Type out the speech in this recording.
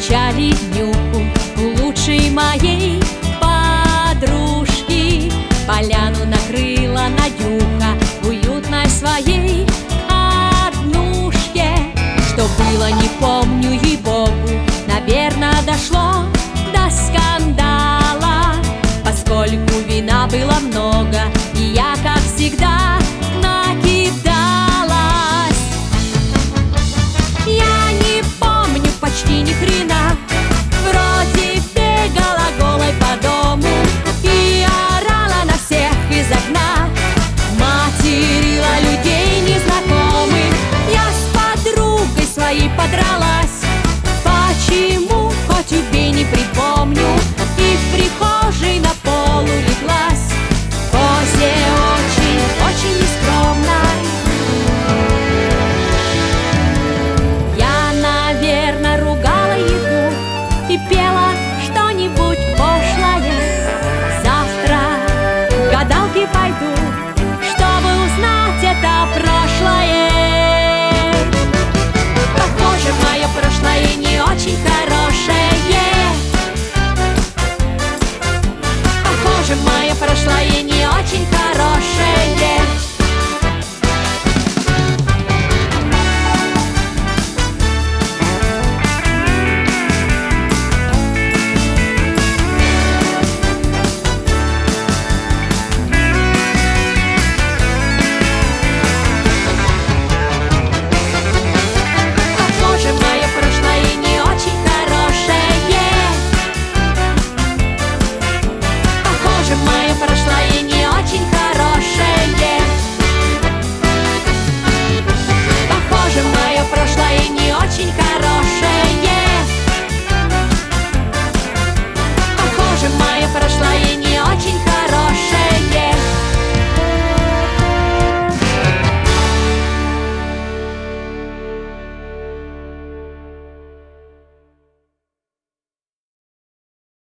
встречали днюху у лучшей моей подружки. Поляну накрыла Надюха в уютной своей однушке. Что было, не помню, ей-богу, наверно, дошло до скандала, поскольку вина было много, и я, как всегда, накидалась. Я не помню почти ни хрена,